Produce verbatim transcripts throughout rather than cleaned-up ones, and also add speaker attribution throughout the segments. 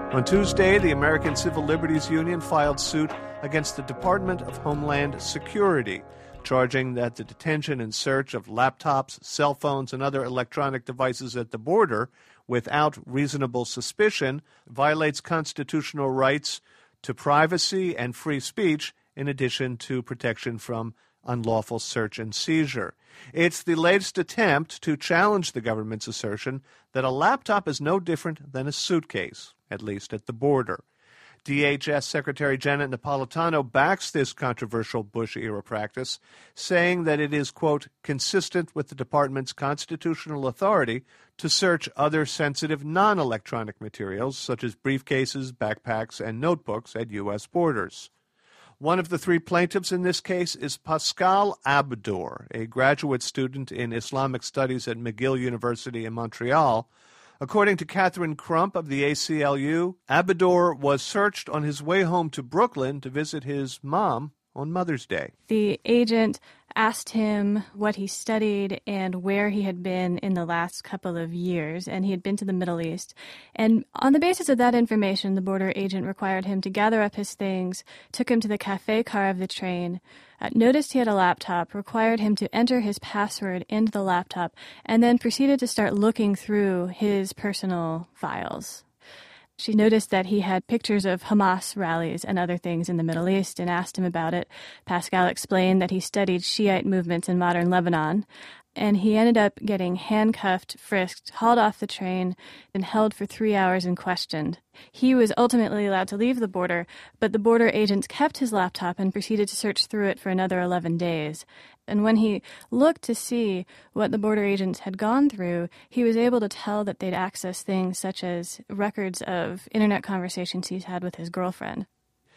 Speaker 1: On Tuesday, the American Civil Liberties Union filed suit against the Department of Homeland Security, charging that the detention and search of laptops, cell phones, and other electronic devices at the border without reasonable suspicion violates constitutional rights to privacy and free speech, in addition to protection from unlawful search and seizure. It's the latest attempt to challenge the government's assertion that a laptop is no different than a suitcase, at least at the border. D H S Secretary Janet Napolitano backs this controversial Bush-era practice, saying that it is, quote, consistent with the department's constitutional authority to search other sensitive non-electronic materials, such as briefcases, backpacks, and notebooks at U S borders. One of the three plaintiffs in this case is Pascal Abdour, a graduate student in Islamic Studies at McGill University in Montreal. According to Catherine Crump of the A C L U, Abdour was searched on his way home to Brooklyn to visit his mom on Mother's Day.
Speaker 2: The agent asked him what he studied and where he had been in the last couple of years, and he had been to the Middle East. And on the basis of that information, the border agent required him to gather up his things, took him to the cafe car of the train, uh, noticed he had a laptop, required him to enter his password into the laptop, and then proceeded to start looking through his personal files. She noticed that he had pictures of Hamas rallies and other things in the Middle East and asked him about it. Pascal explained that he studied Shiite movements in modern Lebanon, and he ended up getting handcuffed, frisked, hauled off the train, and held for three hours and questioned. He was ultimately allowed to leave the border, but the border agents kept his laptop and proceeded to search through it for another eleven days. And when he looked to see what the border agents had gone through, he was able to tell that they'd accessed things such as records of internet conversations he's had with his girlfriend.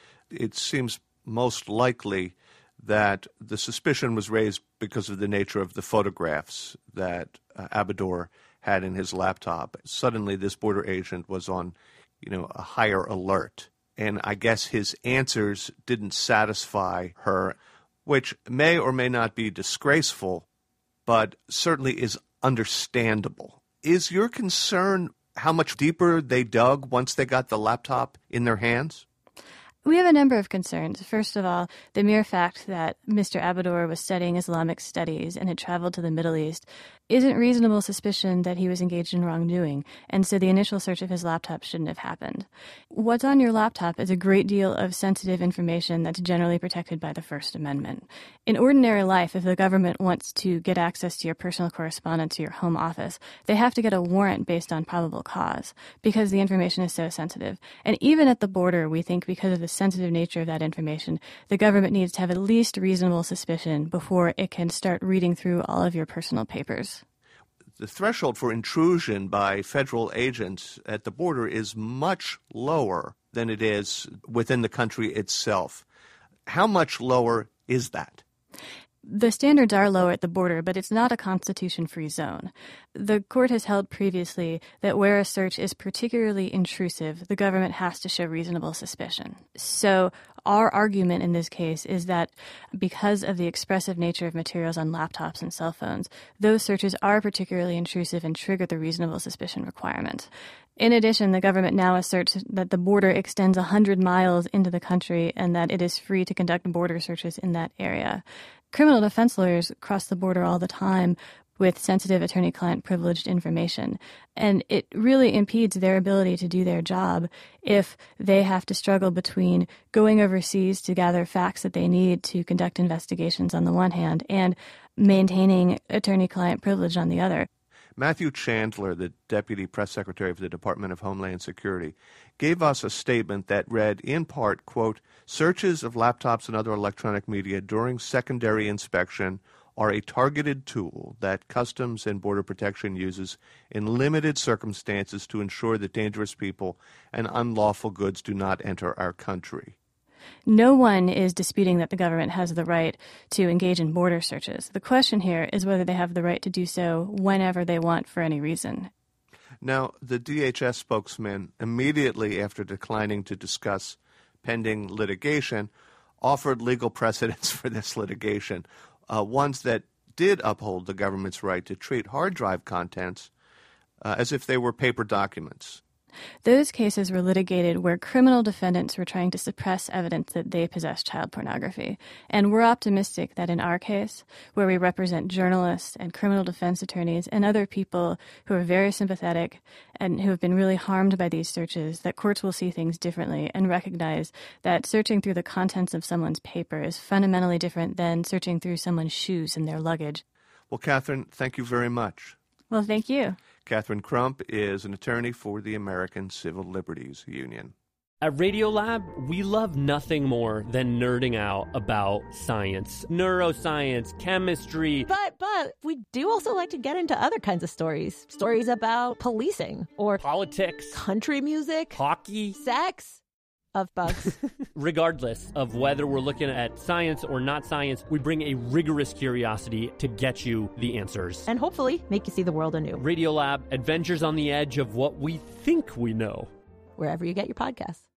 Speaker 1: It seems most likely that the suspicion was raised because of the nature of the photographs that uh, Abdour had in his laptop. Suddenly, this border agent was on, you know, a higher alert. And I guess his answers didn't satisfy her, which may or may not be disgraceful, but certainly is understandable. Is your concern how much deeper they dug once they got the laptop in their hands?
Speaker 2: We have a number of concerns. First of all, the mere fact that Mister Abdour was studying Islamic studies and had traveled to the Middle East isn't reasonable suspicion that he was engaged in wrongdoing, and so the initial search of his laptop shouldn't have happened. What's on your laptop is a great deal of sensitive information that's generally protected by the First Amendment. In ordinary life, if the government wants to get access to your personal correspondence or your home office, they have to get a warrant based on probable cause because the information is so sensitive. And even at the border, we think because of the sensitive nature of that information, the government needs to have at least reasonable suspicion before it can start reading through all of your personal papers.
Speaker 1: The threshold for intrusion by federal agents at the border is much lower than it is within the country itself. How much lower is that?
Speaker 2: The standards are lower at the border, but it's not a constitution-free zone. The court has held previously that where a search is particularly intrusive, the government has to show reasonable suspicion. So our argument in this case is that because of the expressive nature of materials on laptops and cell phones, those searches are particularly intrusive and trigger the reasonable suspicion requirement. In addition, the government now asserts that the border extends one hundred miles into the country and that it is free to conduct border searches in that area. Criminal defense lawyers cross the border all the time with sensitive attorney-client privileged information, and it really impedes their ability to do their job if they have to struggle between going overseas to gather facts that they need to conduct investigations on the one hand and maintaining attorney-client privilege on the other.
Speaker 1: Matthew Chandler, the Deputy Press Secretary of the Department of Homeland Security, gave us a statement that read, in part, quote, searches of laptops and other electronic media during secondary inspection are a targeted tool that Customs and Border Protection uses in limited circumstances to ensure that dangerous people and unlawful goods do not enter our country.
Speaker 2: No one is disputing that the government has the right to engage in border searches. The question here is whether they have the right to do so whenever they want for any reason.
Speaker 1: Now, the D H S spokesman, immediately after declining to discuss pending litigation, offered legal precedents for this litigation, uh, ones that did uphold the government's right to treat hard drive contents uh, as if they were paper documents.
Speaker 2: Those cases were litigated where criminal defendants were trying to suppress evidence that they possessed child pornography. And we're optimistic that in our case, where we represent journalists and criminal defense attorneys and other people who are very sympathetic and who have been really harmed by these searches, that courts will see things differently and recognize that searching through the contents of someone's paper is fundamentally different than searching through someone's shoes and their luggage.
Speaker 1: Well, Catherine, thank you very much.
Speaker 2: Well, thank you.
Speaker 1: Catherine Crump is an attorney for the American Civil Liberties Union.
Speaker 3: At Radiolab, we love nothing more than nerding out about science, neuroscience, chemistry.
Speaker 4: But, but, we do also like to get into other kinds of stories. Stories about policing or
Speaker 3: politics,
Speaker 4: country music,
Speaker 3: hockey,
Speaker 4: sex. Of bugs.
Speaker 3: Regardless of whether we're looking at science or not science, we bring a rigorous curiosity to get you the answers.
Speaker 4: And hopefully make you see the world anew.
Speaker 3: Radiolab, adventures on the edge of what we think we know.
Speaker 4: Wherever you get your podcasts.